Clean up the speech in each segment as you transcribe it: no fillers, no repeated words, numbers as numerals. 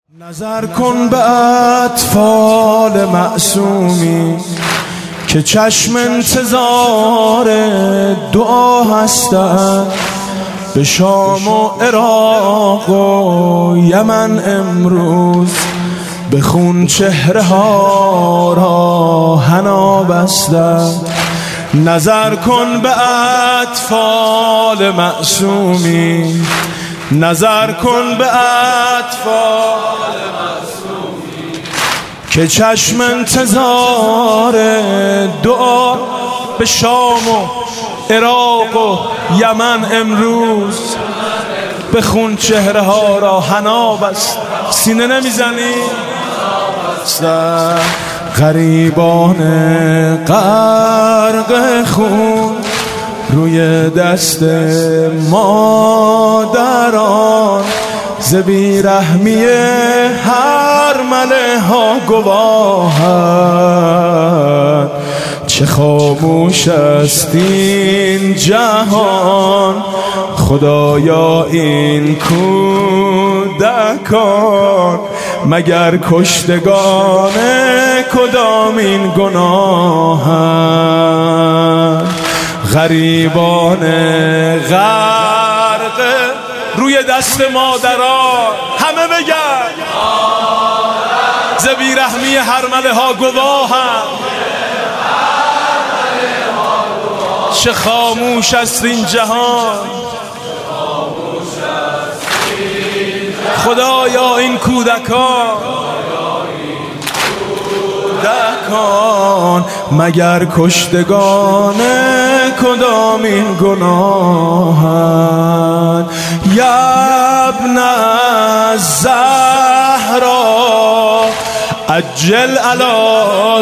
نظر کن به اطفال معصومی که چشم انتظار دعا هستند. به شام و عراق و یمن امروز به خون چهره ها را حنا بستند. نظر کن به اطفال معصومی، نظر کن به اطفال معصومی که چشم انتظار دعا به شام و عراق و یمن امروز به خون چهره ها را حنا بست. سینه نمیزنی؟ غریبان غرق خون روی دست مادران، ز بی‌رحمی هرمله ها گواهند. چه خاموش است این جهان، خدایا این کودکان مگر کشتگان کدامین گناهند. غریبان غرق روی دست مادران، همه بگن ز بی‌رحمی هرمله ها گواهند. چه خاموش است این جهان، خدایا این کودکان مگر کشتگان کدامین گناهند. یا ابن الزهرا عجل علی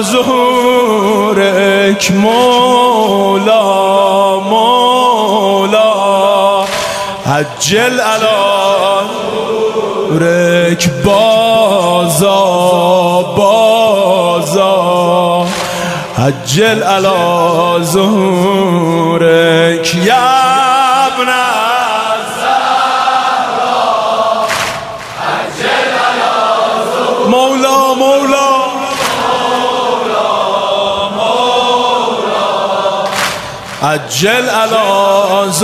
ظهورک مولا مولا، عجل علی ظهورک بازا بازا، عجل علی ظهورک یا ابن الزهرا عجل علی ظهورک مولا مولا عجل علی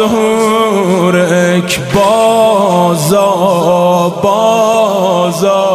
ظهورک بازا بازا.